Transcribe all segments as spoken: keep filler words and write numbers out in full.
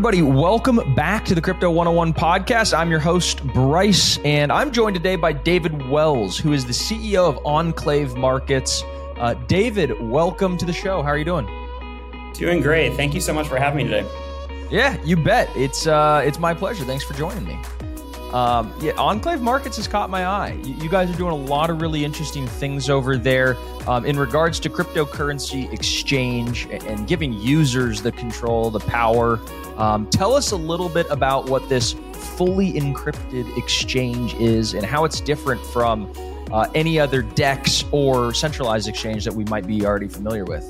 everybody. Welcome back to the Crypto one oh one podcast. I'm your host, Bryce, and I'm joined today by David Wells, who is the C E O of Enclave Markets. Uh, David, welcome to the show. How are you doing? Doing great. Thank you so much for having me today. Yeah, you bet. It's uh, it's my pleasure. Thanks for joining me. Um, yeah, Enclave Markets has caught my eye. You, you guys are doing a lot of really interesting things over there um, in regards to cryptocurrency exchange and, and giving users the control, the power. Um, tell us a little bit about what this fully encrypted exchange is and how it's different from uh, any other D E X or centralized exchange that we might be already familiar with.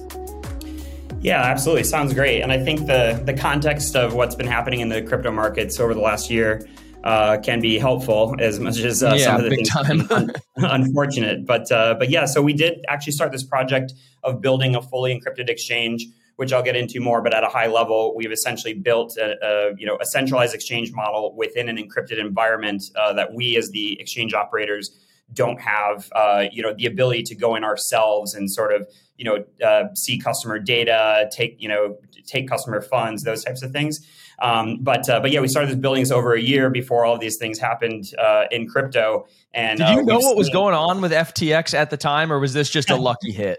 Yeah, absolutely. Sounds great. And I think the the context of what's been happening in the crypto markets over the last year uh, can be helpful as much as uh, yeah, some of the big things time. un- unfortunate. But uh, but yeah, so we did actually start this project of building a fully encrypted exchange, which I'll get into more. But at a high level, we've essentially built a, a you know a centralized exchange model within an encrypted environment uh, that we as the exchange operators don't have uh, you know the ability to go in ourselves and sort of you know uh, see customer data, take you know take customer funds, those types of things. Um, but uh, but yeah, we started this building this over a year before all of these things happened uh, in crypto. And did you uh, know what seen, was going on with F T X at the time, or was this just a lucky hit?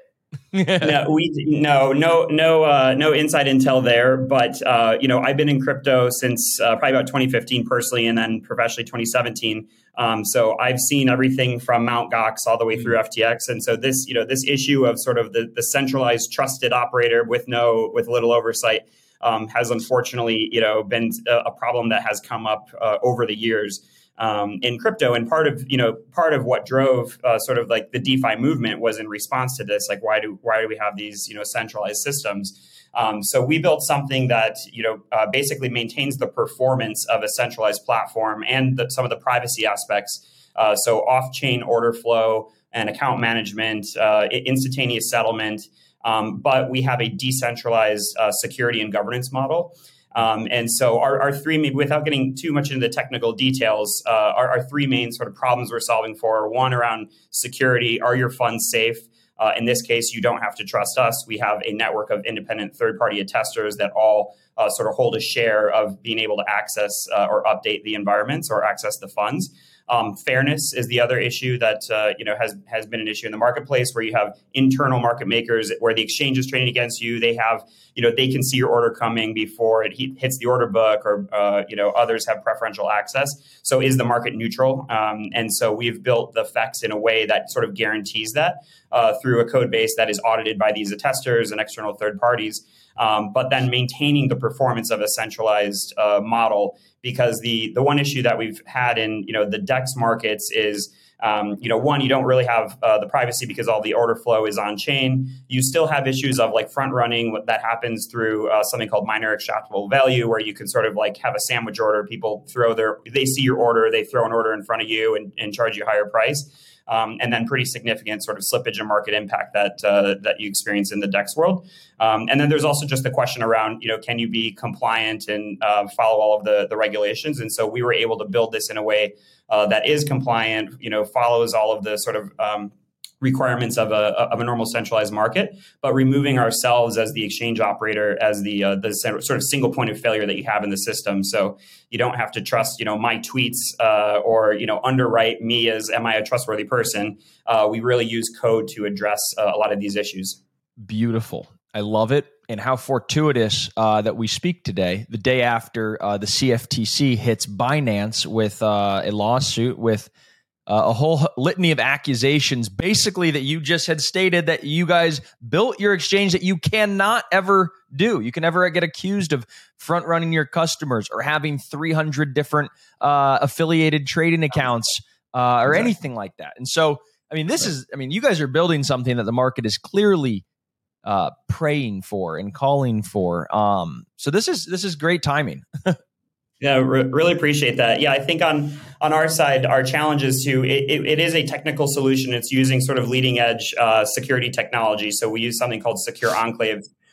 no, we no no no uh, no inside intel there. But uh, you know, I've been in crypto since uh, probably about twenty fifteen personally, and then professionally twenty seventeen. Um, so I've seen everything from Mount Gox all the way through F T X. And so this, you know, this issue of sort of the, the centralized trusted operator with no, with little oversight um, has unfortunately, you know, been a, a problem that has come up uh, over the years um, in crypto. And part of, you know, part of what drove uh, sort of like the DeFi movement was in response to this, like, why do, why do we have these, you know, centralized systems? Um, so we built something that you know uh, basically maintains the performance of a centralized platform and the, some of the privacy aspects. Uh, so off-chain order flow and account management, uh, instantaneous settlement. Um, but we have a decentralized uh, security and governance model. Um, and so our, our three, without getting too much into the technical details, uh, our, our three main sort of problems we're solving for are one around security. Are your funds safe? Uh, in this case, you don't have to trust us. We have a network of independent third-party attesters that all uh, sort of hold a share of being able to access uh, or update the environments or access the funds. Um, fairness is the other issue that uh, you know has has been an issue in the marketplace, where you have internal market makers, where the exchange is trading against you. They have you know they can see your order coming before it hits the order book, or uh, you know others have preferential access. So is the market neutral? Um, and so we've built the F E X in a way that sort of guarantees that uh, through a code base that is audited by these attesters and external third parties. Um, but then maintaining the performance of a centralized uh, model, because the the one issue that we've had in you know the D E X markets is um, you know one, you don't really have uh, the privacy because all the order flow is on chain. You still have issues of like front running that happens through uh, something called minor extractable value, where you can sort of like have a sandwich order. People throw their they see your order, they throw an order in front of you and, and charge you a higher price. Um, and then pretty significant sort of slippage and market impact that uh, that you experience in the D E X world. Um, and then there's also just the question around, you know, can you be compliant and uh, follow all of the, the regulations? And so we were able to build this in a way uh, that is compliant, you know, follows all of the sort of um, requirements of a of a normal centralized market, but removing ourselves as the exchange operator as the uh, the sort of single point of failure that you have in the system. So you don't have to trust, you know, my tweets uh, or you know underwrite me as am I a trustworthy person. Uh, we really use code to address uh, a lot of these issues. Beautiful. I love it. And how fortuitous uh, that we speak today, the day after uh, the C F T C hits Binance with uh, a lawsuit with Uh, a whole litany of accusations, basically that you just had stated that you guys built your exchange that you cannot ever do. You can never get accused of front running your customers or having three hundred different uh, affiliated trading accounts uh, or anything like that. And so, I mean, this is, I mean, you guys are building something that the market is clearly uh, praying for and calling for. Um, so this is, this is great timing. Yeah, re- really appreciate that. Yeah, I think on on our side, our challenge is to, it, it, it is a technical solution. It's using sort of leading edge uh, security technology. So we use something called Secure Enclave,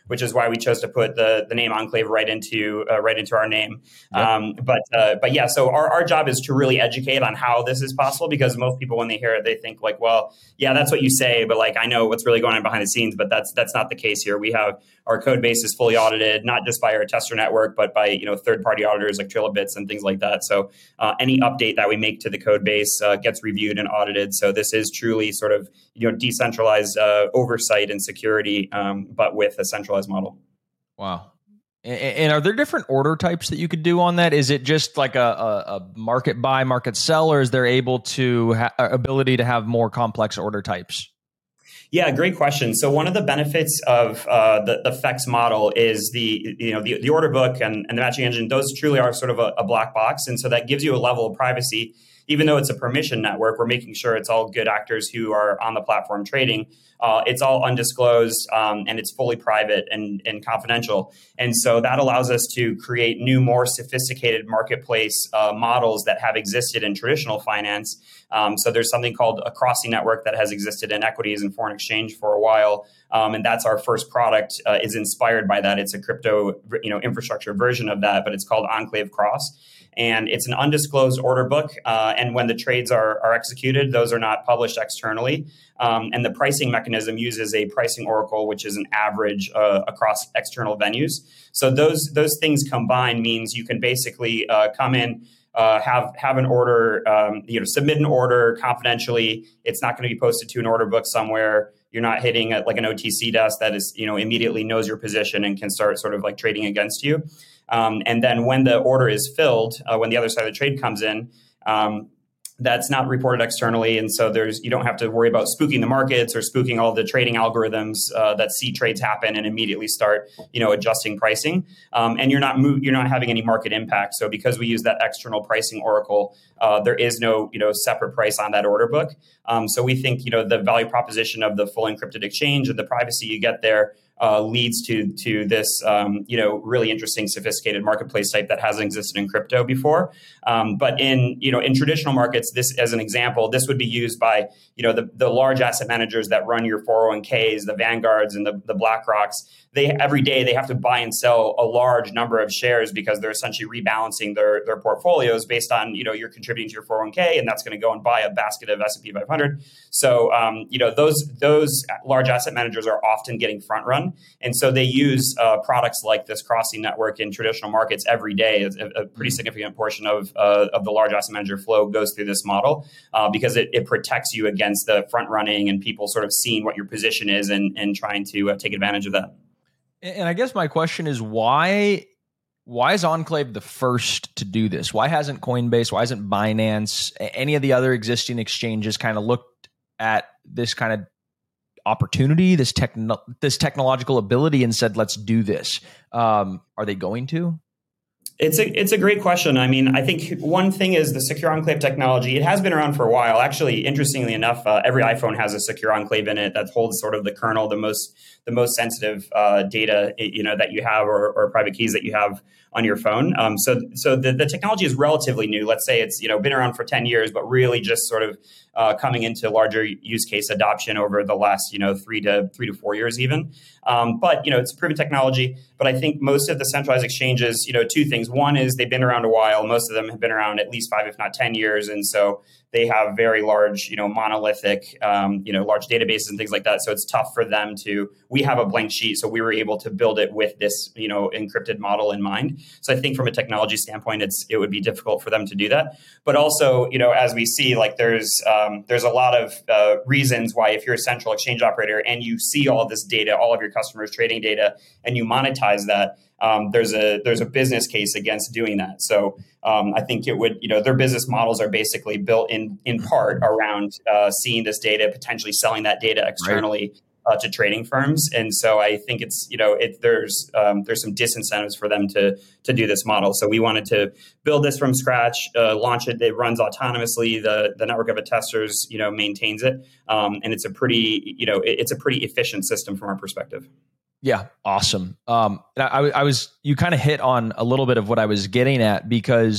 which is why we chose to put the the name Enclave right into uh, right into our name. Yep. Um, but uh, but yeah, so our, our job is to really educate on how this is possible, because most people, when they hear it, they think like, well, yeah, that's what you say, but like I know what's really going on behind the scenes. But that's that's not the case here. We have our code base is fully audited, not just by our tester network, but by you know third party auditors like Trilobits and things like that. So uh, any update that we make to the code base uh, gets reviewed and audited. So this is truly sort of you know decentralized uh, oversight and security, um, but with a centralized model. Wow. And are there different order types that you could do on that? Is it just like a, a, a market buy, market sell, or is there able to ha- ability to have more complex order types? Yeah, great question. So one of the benefits of uh, the, the F E X model is the you know the, the order book and, and the matching engine. Those truly are sort of a, a black box, and so that gives you a level of privacy. Even though it's a permission network, we're making sure it's all good actors who are on the platform trading. Uh, it's all undisclosed um, and it's fully private and, and confidential. And so that allows us to create new, more sophisticated marketplace uh, models that have existed in traditional finance. Um, so there's something called a Crossy network that has existed in equities and foreign exchange for a while. Um, and that's our first product, uh, is inspired by that. It's a crypto you know, infrastructure version of that, but it's called Enclave Cross. And it's an undisclosed order book. Uh, and when the trades are, are executed, those are not published externally. Um, and the pricing mechanism uses a pricing oracle, which is an average uh, across external venues. So those those things combined means you can basically uh, come in, uh, have have an order, um, you know, submit an order confidentially. It's not going to be posted to an order book somewhere. You're not hitting a, like an O T C desk that is, you know, immediately knows your position and can start sort of like trading against you. Um, and then when the order is filled, uh, when the other side of the trade comes in, um, that's not reported externally. And so there's you don't have to worry about spooking the markets or spooking all the trading algorithms uh, that see trades happen and immediately start you know adjusting pricing. Um, and you're not move, you're not having any market impact. So because we use that external pricing oracle, uh, there is no you know separate price on that order book. Um, so we think you know the value proposition of the full encrypted exchange and the privacy you get there Uh, leads to to this um, you know really interesting, sophisticated marketplace type that hasn't existed in crypto before. Um, but in you know in traditional markets, this as an example, this would be used by you know the, the large asset managers that run your four oh one k's, the Vanguards and the, the BlackRocks. They every day they have to buy and sell a large number of shares because they're essentially rebalancing their their portfolios based on you know you're contributing to your four oh one k, and that's going to go and buy a basket of S and P five hundred. So um, you know those those large asset managers are often getting front run. And so they use uh, products like this Crossy network in traditional markets every day. A, a pretty significant portion of uh, of the large asset manager flow goes through this model uh, because it, it protects you against the front running and people sort of seeing what your position is and, and trying to uh, take advantage of that. And I guess my question is why why is Enclave the first to do this? Why hasn't Coinbase, why hasn't Binance, any of the other existing exchanges kind of looked at this kind of opportunity, this techno- this technological ability and said, let's do this? Um, are they going to? It's a it's a great question. I mean, I think one thing is the secure enclave technology. It has been around for a while. Actually, interestingly enough, uh, every iPhone has a secure enclave in it that holds sort of the kernel, the most the most sensitive uh, data you know that you have or, or private keys that you have on your phone. Um, so so the, the technology is relatively new. Let's say it's you know been around for ten years, but really just sort of uh, coming into larger use case adoption over the last you know three to three to four years even. Um, but you know it's proven technology. But I think most of the centralized exchanges, you know, two things. One is they've been around a while. Most of them have been around at least five, if not ten years, and so they have very large, you know, monolithic, um, you know, large databases and things like that. So it's tough for them to. We have a blank sheet, so we were able to build it with this, you know, encrypted model in mind. So I think from a technology standpoint, it's it would be difficult for them to do that. But also, you know, as we see, like there's um, there's a lot of uh, reasons why if you're a central exchange operator and you see all of this data, all of your customers' trading data, and you monetize that. Um, there's a there's a business case against doing that. So um, I think it would, you know, their business models are basically built in in part around uh, seeing this data, potentially selling that data externally right. uh, to trading firms. And so I think it's, you know, it, there's um, there's some disincentives for them to to do this model. So we wanted to build this from scratch, uh, launch it. It runs autonomously. The the network of testers, you know, maintains it, um, and it's a pretty, you know, it, it's a pretty efficient system from our perspective. Yeah. Awesome. Um, I, I was, you kind of hit on a little bit of what I was getting at because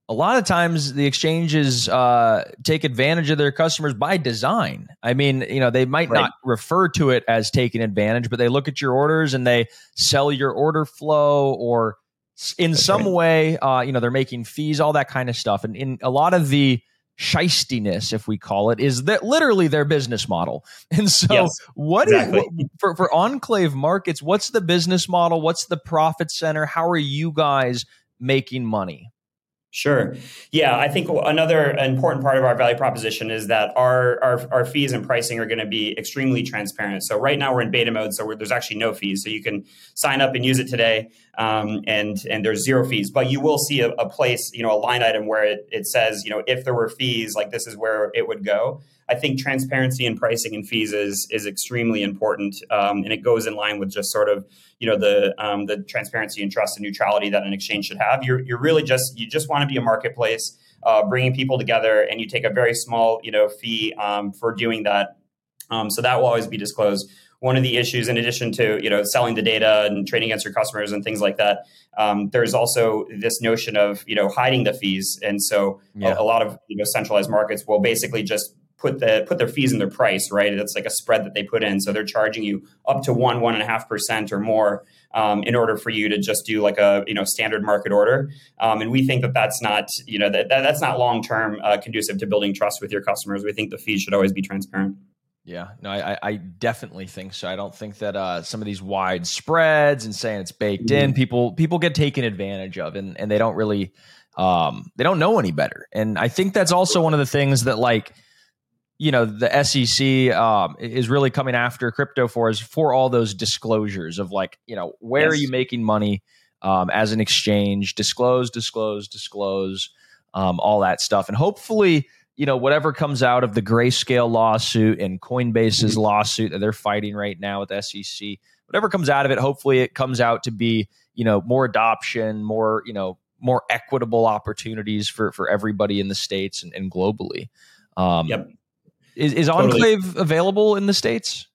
a lot of times the exchanges uh, take advantage of their customers by design. I mean, you know, they might Right. not refer to it as taking advantage, but they look at your orders and they sell your order flow, or in That's some right. way, uh, you know, they're making fees, all that kind of stuff. And in a lot of the shystiness, if we call it, is that literally their business model. And so Yes, what is exactly. what, for, for Enclave Markets, what's the business model? What's the profit center? How are you guys making money? Sure. Yeah, I think another important part of our value proposition is that our our, our fees and pricing are going to be extremely transparent. So right now we're in beta mode, so we're, there's actually no fees. So you can sign up and use it today, um, and and there's zero fees. But you will see a, a place, you know, a line item where it, it says, you know, if there were fees, like this is where it would go. I think transparency in pricing and fees is is extremely important, um, and it goes in line with just sort of, you know, the um, the transparency and trust and neutrality that an exchange should have. You're you're really just you just want to be a marketplace, uh, bringing people together, and you take a very small, you know, fee um, for doing that. Um, so that will always be disclosed. One of the issues, in addition to, you know, selling the data and trading against your customers and things like that, um, there's also this notion of, you know, hiding the fees, and so Yeah. a, a lot of, you know, centralized markets will basically just put the put their fees in their price, right? It's like a spread that they put in. So they're charging you up to one, one and a half percent or more um, in order for you to just do like a, you know, standard market order. Um, and we think that that's not, you know, that, that that's not long-term uh, conducive to building trust with your customers. We think the fees should always be transparent. Yeah, no, I, I definitely think so. I don't think that uh, some of these wide spreads and saying it's baked in, people people get taken advantage of, and, and they don't really, um, they don't know any better. And I think that's also one of the things that, like, you know, the S E C um, is really coming after crypto for, is for all those disclosures of, like, you know, where Yes. are you making money um, as an exchange? Disclose, disclose, disclose, um, all that stuff. And hopefully, you know, whatever comes out of the Grayscale lawsuit and Coinbase's Mm-hmm. lawsuit that they're fighting right now with the S E C, whatever comes out of it, hopefully it comes out to be, you know, more adoption, more, you know, more equitable opportunities for, for everybody in the States and, and globally. Um, Yep. Is, is Totally. Enclave available in the States?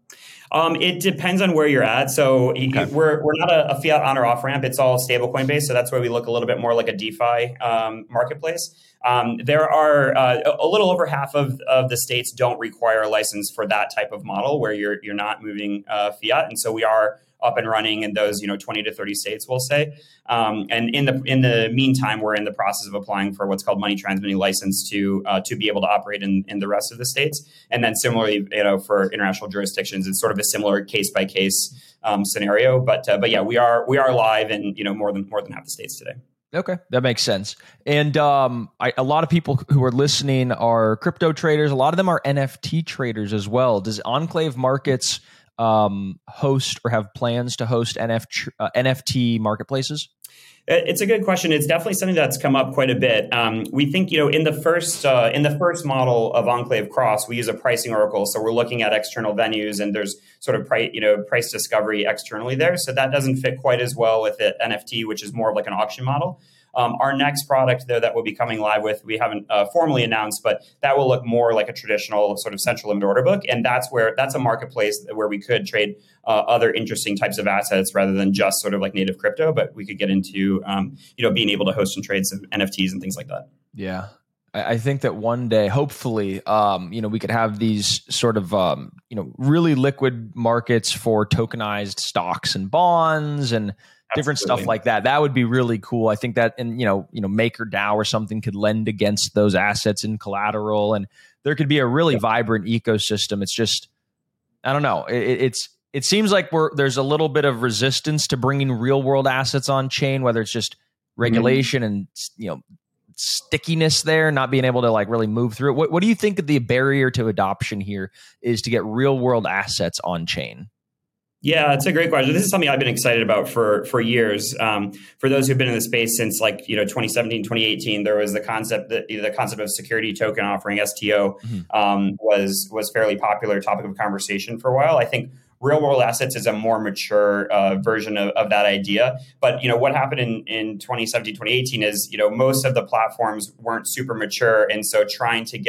Um, it depends on where you're at. So y- Okay. we're we're not a, a fiat on or off ramp. It's all stablecoin based. So that's where we look a little bit more like a DeFi um, marketplace. Um, there are uh, a little over half of, of the states don't require a license for that type of model where you're you're not moving uh, fiat, and so we are up and running in those, you know, twenty to thirty states, we'll say. Um, and in the in the meantime, we're in the process of applying for what's called money transmitting license to uh, to be able to operate in, in the rest of the states. And then similarly, you know, for international jurisdictions, it's sort of a similar case by case scenario. But uh, but yeah, we are we are live in, you know, more than more than half the states today. Okay, that makes sense. And um, I, a lot of people who are listening are crypto traders. A lot of them are N F T traders as well. Does Enclave Markets um, host or have plans to host N F T, uh, N F T marketplaces? It's a good question. It's definitely something that's come up quite a bit. Um, we think, you know, in the first uh, in the first model of Enclave Cross, we use a pricing oracle. So we're looking at external venues, and there's sort of price, you know, price discovery externally there. So that doesn't fit quite as well with it, N F T, which is more of like an auction model. Um, our next product, though, that we'll be coming live with, we haven't uh, formally announced, but that will look more like a traditional sort of central limit order book. And that's where that's a marketplace where we could trade uh, other interesting types of assets rather than just sort of like native crypto. But we could get into, um, you know, being able to host and trade some N F Ts and things like that. Yeah. I I think that one day, hopefully, um, you know, we could have these sort of, um, you know, really liquid markets for tokenized stocks and bonds and different Absolutely. stuff like that. That would be really cool. I think that, and you know, you know, MakerDAO or something could lend against those assets in collateral, and there could be a really Yeah. vibrant ecosystem. It's just, I don't know. It, it's it seems like we're there's a little bit of resistance to bringing real world assets on chain, whether it's just regulation mm-hmm. and you know stickiness there, not being able to like really move through it. What what do you think the barrier to adoption here is to get real world assets on chain? Yeah, it's a great question. This is something I've been excited about for for years. Um, for those who've been in the space since like, you know, twenty seventeen, twenty eighteen, there was the concept that the concept of security token offering, S T O, mm-hmm. um, was was fairly popular topic of conversation for a while. I think real world assets is a more mature uh, version of, of that idea. But, you know, what happened in, in twenty seventeen, twenty eighteen is, you know, most of the platforms weren't super mature. And so trying to get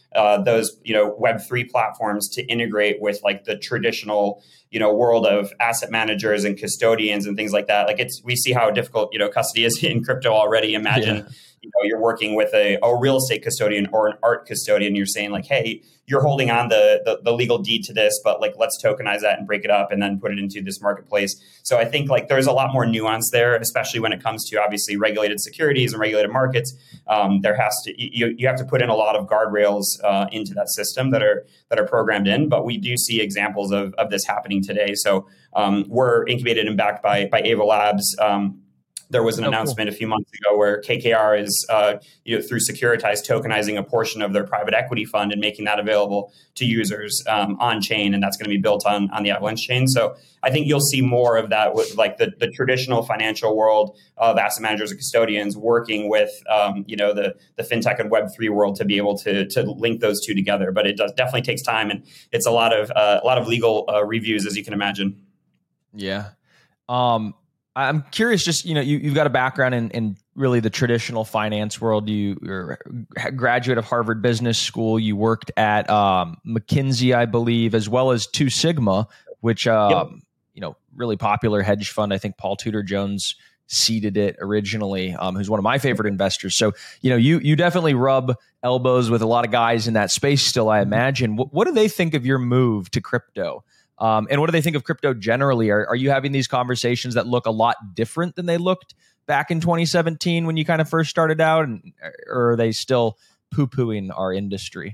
uh, those, you know, Web three platforms to integrate with like the traditional, you know, world of asset managers and custodians and things like that. Like it's, we see how difficult, you know, custody is in crypto already. Imagine, yeah. you know, you're working with a, a real estate custodian or an art custodian. You're saying like, hey, you're holding on the, the the legal deed to this, but like, let's tokenize that and break it up and then put it into this marketplace. So I think like there's a lot more nuance there, especially when it comes to obviously regulated securities and regulated markets. Um, there has to, you, you have to put in a lot of guardrails uh, into that system that are that are programmed in, but we do see examples of, of this happening today. So um, we're incubated and backed by, by Ava Labs. Um, There was an oh, announcement cool. a few months ago where K K R is, uh, you know, through Securitize tokenizing a portion of their private equity fund and making that available to users um, on chain, and that's going to be built on on the Avalanche chain. So I think you'll see more of that with like the, the traditional financial world of asset managers and custodians working with, um, you know, the the fintech and Web three world to be able to to link those two together. But it does definitely takes time, and it's a lot of uh, a lot of legal uh, reviews, as you can imagine. Yeah. Um, I'm curious, just, you know, you, you've got a background in, in really the traditional finance world. You, you're a graduate of Harvard Business School. You worked at um, McKinsey, I believe, as well as Two Sigma, which, um, yep. you know, really popular hedge fund. I think Paul Tudor Jones seeded it originally, um, who's one of my favorite investors. So, you know, you you definitely rub elbows with a lot of guys in that space still, I imagine. What, what do they think of your move to crypto? Um, and what do they think of crypto generally? Are, are you having these conversations that look a lot different than they looked back in twenty seventeen when you kind of first started out? And, or are they still poo-pooing our industry?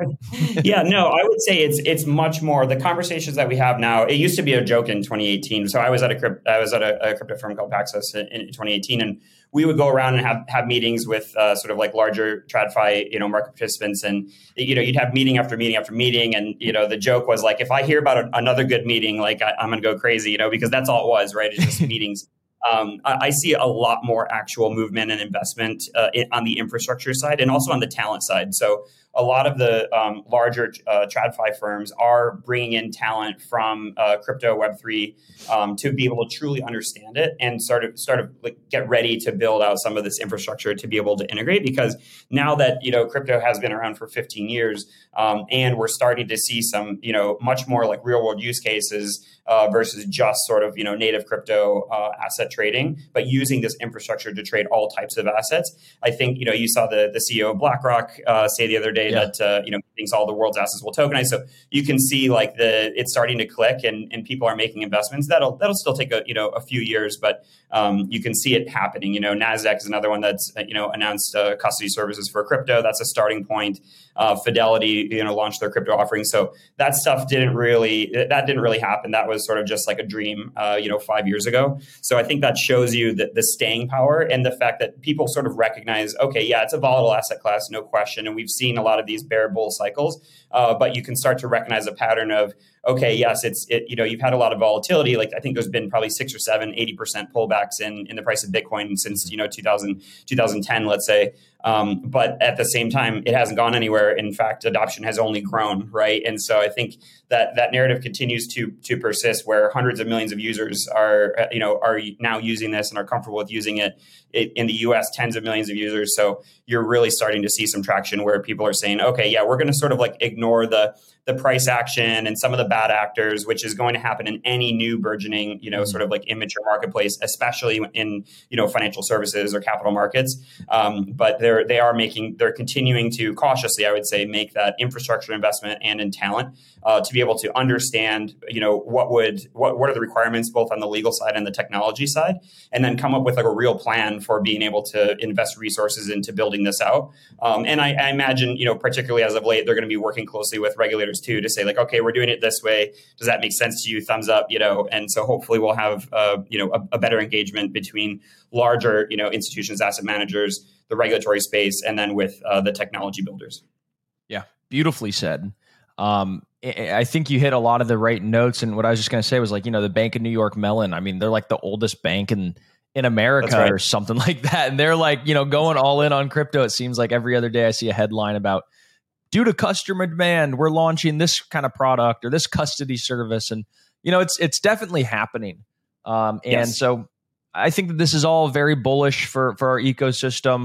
Yeah, no, I would say it's it's much more the conversations that we have now. It used to be a joke in twenty eighteen. So I was at a crypt, I was at a, a crypto firm called Paxos in, in twenty eighteen, and we would go around and have, have meetings with uh, sort of like larger TradFi, you know, market participants, and you know, you'd have meeting after meeting after meeting, and you know, the joke was like, if I hear about a, another good meeting, like I, I'm going to go crazy, you know, because that's all it was, right? It's just meetings. Um, I, I see a lot more actual movement and investment uh, in, on the infrastructure side and also on the talent side. So a lot of the um, larger uh, TradFi firms are bringing in talent from uh, crypto Web three um, to be able to truly understand it and sort of sort of like get ready to build out some of this infrastructure to be able to integrate. Because now that, you know, crypto has been around for fifteen years um, and we're starting to see some, you know, much more like real world use cases uh, versus just sort of, you know, native crypto uh, asset trading, but using this infrastructure to trade all types of assets. I think, you know, you saw the the C E O of BlackRock uh, say the other day yeah. that uh, you know, he thinks all the world's assets will tokenize. So you can see like the it's starting to click, and, and people are making investments. That'll that'll still take a you know a few years, but um, you can see it happening. You know, Nasdaq is another one that's you know announced uh, custody services for crypto. That's a starting point. Uh, Fidelity, you know, launched their crypto offering. So that stuff didn't really that didn't really happen. That was sort of just like a dream, uh, you know, five years ago. So I think that shows you the, the staying power and the fact that people sort of recognize, okay, yeah, it's a volatile asset class, no question, and we've seen a lot of these bear bull cycles. Uh, but you can start to recognize a pattern of, okay, yes, it's, it, you know, you've had a lot of volatility. Like I think there's been probably six or seven, eighty percent pullbacks in, in the price of Bitcoin since, you know, two thousand, twenty ten, let's say. Um, but at the same time, it hasn't gone anywhere. In fact, adoption has only grown, right? And so I think that that narrative continues to to persist, where hundreds of millions of users are, you know, are now using this and are comfortable with using it. It in the U S, tens of millions of users. So you're really starting to see some traction where people are saying, okay, yeah, we're going to sort of like ignore the the price action and some of the bad actors, which is going to happen in any new burgeoning, you know, mm-hmm. sort of like immature marketplace, especially in, you know, financial services or capital markets. Um, but they're, they are making, they're continuing to cautiously, I would say, make that infrastructure investment and in talent uh, to be able to understand, you know, what would, what, what are the requirements both on the legal side and the technology side, and then come up with like a real plan for being able to invest resources into building this out. Um, and I, I imagine, you know, particularly as of late, they're going to be working closely with regulators too, to say like, okay, we're doing it this way. Does that make sense to you? Thumbs up, you know? And so hopefully we'll have, uh, you know, a, a better engagement between larger, you know, institutions, asset managers, the regulatory space, and then with uh, the technology builders. Yeah. Beautifully said. Um, I think you hit a lot of the right notes. And what I was just going to say was like, you know, the Bank of New York Mellon, I mean, they're like the oldest bank in, in America right. or something like that. And they're like, you know, going all in on crypto. It seems like every other day I see a headline about, due to customer demand, we're launching this kind of product or this custody service. And, you know, it's it's definitely happening. Um, and yes. so I think that this is all very bullish for, for our ecosystem.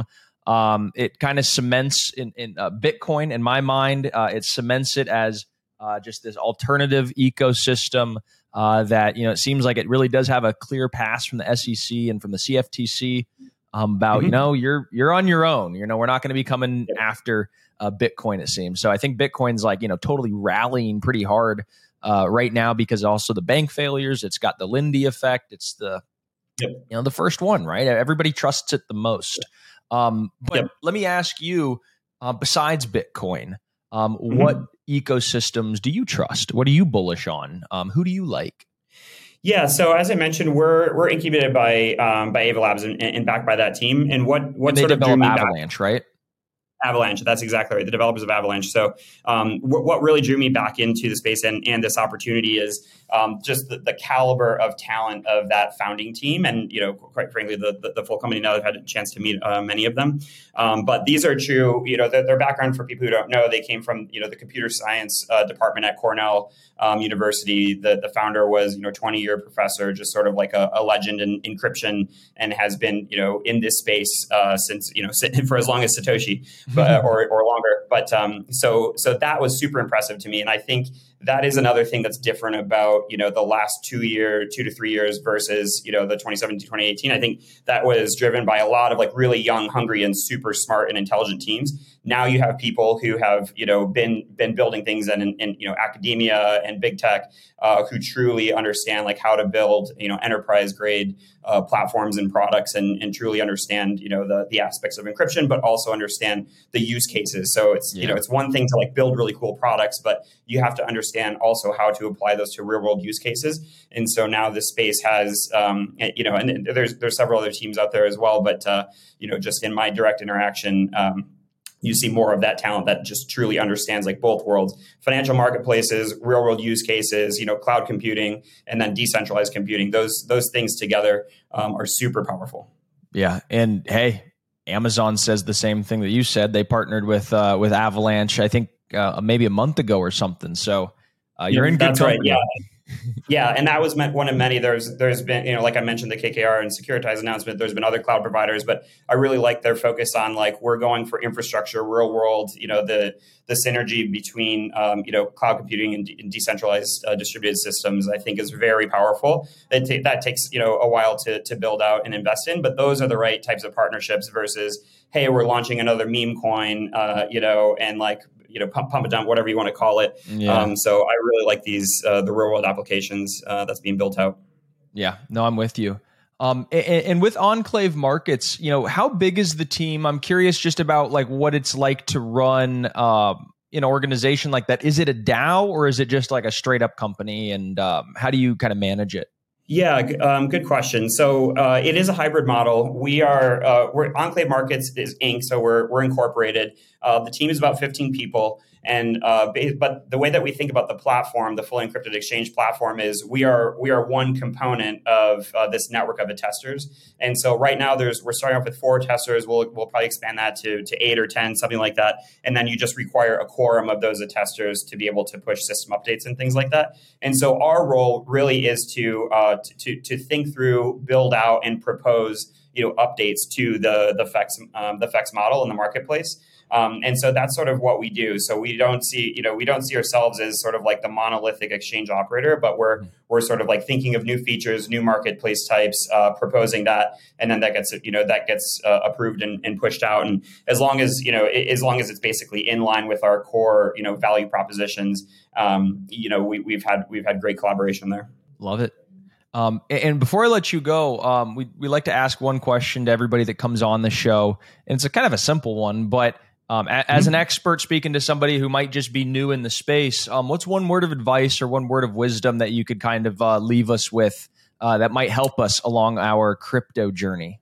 Um, it kind of cements in, in uh, Bitcoin, in my mind, uh, it cements it as uh, just this alternative ecosystem uh, that, you know, it seems like it really does have a clear pass from the S E C and from the C F T C um, about, mm-hmm. you know, you're you're on your own. You know, we're not going to be coming yep. after uh, Bitcoin, it seems. So I think Bitcoin's like, you know, totally rallying pretty hard uh, right now because also the bank failures. It's got the Lindy effect. It's the, yep. you know, the first one, right? Everybody trusts it the most. Yep. Um, but yep. let me ask you, uh, besides Bitcoin, um, mm-hmm. what ecosystems do you trust? What are you bullish on? Um, who do you like? Yeah, so as I mentioned, we're we're incubated by um, by Ava Labs and, and backed by that team. And what what and they sort of drew develop me Avalanche, back, right? Avalanche, that's exactly right. The developers of Avalanche. So um, w- what really drew me back into the space and, and this opportunity is um, just the, the caliber of talent of that founding team. And, you know, quite frankly, the, the, the full company now, I've had a chance to meet uh, many of them. Um, but these are true, you know, their, their background for people who don't know, they came from, you know, the computer science uh, department at Cornell um, University. The, the founder was, you know, twenty year professor, just sort of like a, a legend in encryption, and has been, you know, in this space uh, since, you know, for as long as Satoshi. But, or, or longer. But um, so so that was super impressive to me. And I think that is another thing that's different about, you know, the last two year, two to three years versus, you know, the twenty seventeen, twenty eighteen. I think that was driven by a lot of like really young, hungry, and super smart and intelligent teams. Now you have people who have, you know, been been building things in, in you know, academia and big tech uh, who truly understand like how to build, you know, enterprise grade uh, platforms and products, and, and truly understand, you know, the the aspects of encryption, but also understand the use cases. So it's, yeah. you know, it's one thing to like build really cool products, but you have to understand also how to apply those to real world use cases. And so now this space has, um, you know, and there's there's several other teams out there as well, but uh, you know, just in my direct interaction, um, you see more of that talent that just truly understands like both worlds: financial marketplaces, real world use cases, you know, cloud computing, and then decentralized computing. Those those things together um, are super powerful. Yeah, and hey, Amazon says the same thing that you said. They partnered with uh, with Avalanche, I think uh, maybe a month ago or something. So uh, you're yeah, in good that's company. Right, yeah. Yeah, and that was one of many. There's there's been, you know, like I mentioned, the K K R and Securitize announcement. There's been other cloud providers, but I really like their focus on like, we're going for infrastructure, real world. You know, the the synergy between um, you know, cloud computing and, de- and decentralized uh, distributed systems, I think, is very powerful. That ta- that takes, you know, a while to to build out and invest in, but those are the right types of partnerships versus, hey, we're launching another meme coin, uh, you know, and like, you know, pump, pump it down, whatever you want to call it. Yeah. Um, so I really like these, uh, the real world applications uh, that's being built out. Yeah, no, I'm with you. Um, and, and with Enclave Markets, you know, how big is the team? I'm curious just about like what it's like to run um, an organization like that. Is it a DAO or is it just like a straight up company? And um, how do you kind of manage it? Yeah, um, good question. So uh, it is a hybrid model. We are uh, we're Enclave Markets is Incorporated, so we're we're incorporated. Uh, the team is about fifteen people, and uh, but the way that we think about the platform, the fully encrypted exchange platform, is we are we are one component of uh, this network of attesters. And so right now, there's we're starting off with four attesters. We'll we'll probably expand that to to eight or ten, something like that. And then you just require a quorum of those attesters to be able to push system updates and things like that. And so our role really is to uh, to to think through, build out, and propose, you know, updates to the the F E X um, the F E X model in the marketplace. Um, and so that's sort of what we do. So we don't see, you know, we don't see ourselves as sort of like the monolithic exchange operator, but we're we're sort of like thinking of new features, new marketplace types, uh, proposing that, and then that gets, you know, that gets uh, approved and, and pushed out. And as long as, you know, as long as it's basically in line with our core, you know, value propositions, um, you know, we, we've had we've had great collaboration there. Love it. Um, and before I let you go, um, we we like to ask one question to everybody that comes on the show, and it's a kind of a simple one, but Um, a, as an expert speaking to somebody who might just be new in the space, um, what's one word of advice or one word of wisdom that you could kind of uh, leave us with uh, that might help us along our crypto journey?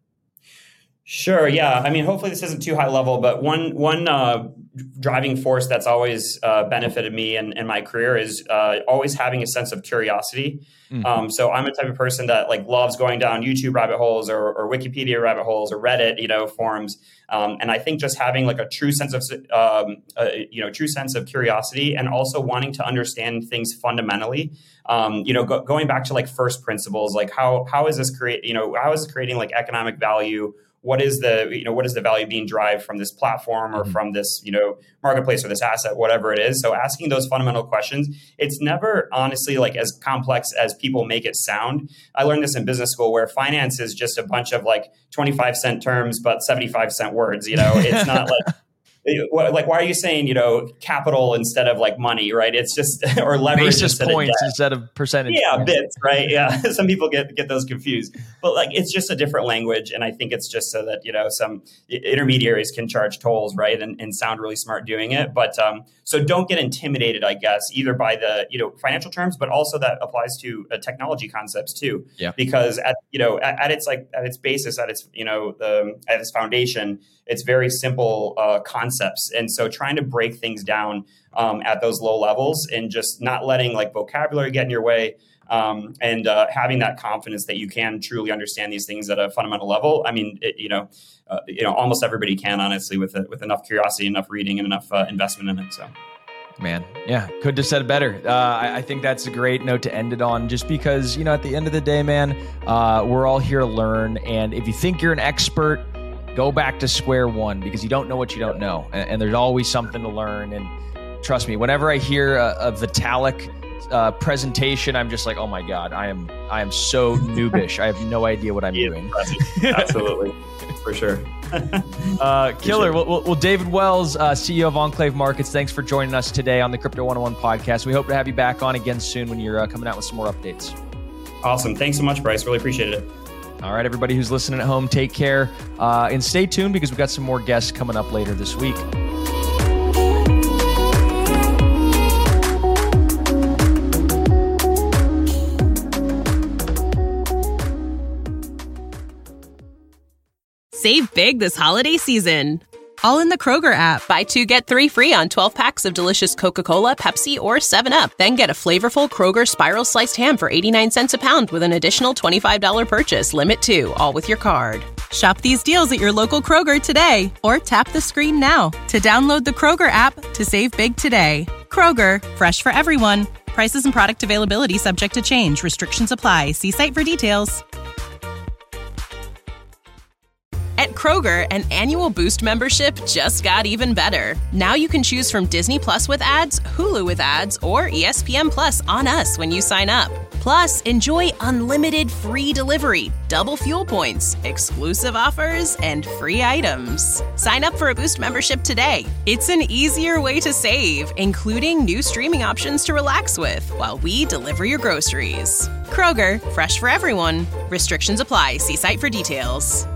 Sure. Yeah. I mean, hopefully this isn't too high level, but one one uh, driving force that's always uh, benefited me in, in my career is uh, always having a sense of curiosity. Mm-hmm. Um, so I'm a type of person that like loves going down YouTube rabbit holes or, or Wikipedia rabbit holes or Reddit, you know, forums. Um, and I think just having like a true sense of, um, uh, you know, true sense of curiosity, and also wanting to understand things fundamentally. Um, you know, go, going back to like first principles, like how how is this create, you know, how is this creating like economic value? what is the, you know, what is the value being derived from this platform or mm-hmm. from this, you know, marketplace or this asset, whatever it is. So asking those fundamental questions, it's never honestly like as complex as people make it sound. I learned this in business school where finance is just a bunch of like twenty-five cent terms, but seventy-five cent words, you know, it's not like, like, why are you saying, you know, capital instead of like money, right? It's just, or leverage basis instead points of instead of percentage. Yeah, points. bits, right? Yeah. Some people get, get those confused, but like, it's just a different language. And I think it's just so that, you know, some intermediaries can charge tolls, right? And, and sound really smart doing it. But um, so don't get intimidated, I guess, either by the, you know, financial terms, but also that applies to uh, technology concepts too. Yeah. Because at, you know, at, at its like, at its basis, at its, you know, the, at its foundation, it's very simple uh, concepts. And so trying to break things down um, at those low levels and just not letting like vocabulary get in your way um, and uh, having that confidence that you can truly understand these things at a fundamental level. I mean, it, you know, uh, you know, almost everybody can, honestly, with with enough curiosity, enough reading, and enough uh, investment in it. So. Man, yeah, couldn't have said it better. Uh, I, I think that's a great note to end it on, just because, you know, at the end of the day, man, uh, we're all here to learn. And if you think you're an expert, go back to square one, because you don't know what you don't know. And, and there's always something to learn. And trust me, whenever I hear a, a Vitalik uh, presentation, I'm just like, oh my God, I am I am so noobish. I have no idea what I'm yeah, doing. Absolutely. For sure. uh, killer. Sure. Well, well, David Wells, uh, C E O of Enclave Markets, thanks for joining us today on the Crypto one oh one podcast. We hope to have you back on again soon when you're uh, coming out with some more updates. Awesome. Thanks so much, Bryce. Really appreciated it. All right, everybody who's listening at home, take care uh, and stay tuned, because we've got some more guests coming up later this week. Save big this holiday season, all in the Kroger app. Buy two, get three free on twelve packs of delicious Coca-Cola, Pepsi, or seven up. Then get a flavorful Kroger Spiral Sliced Ham for eighty-nine cents a pound with an additional twenty-five dollars purchase. Limit two, all with your card. Shop these deals at your local Kroger today, or tap the screen now to download the Kroger app to save big today. Kroger, fresh for everyone. Prices and product availability subject to change. Restrictions apply. See site for details. At Kroger, an annual Boost membership just got even better. Now you can choose from Disney Plus with ads, Hulu with ads, or E S P N Plus on us when you sign up. Plus, enjoy unlimited free delivery, double fuel points, exclusive offers, and free items. Sign up for a Boost membership today. It's an easier way to save, including new streaming options to relax with while we deliver your groceries. Kroger, fresh for everyone. Restrictions apply. See site for details.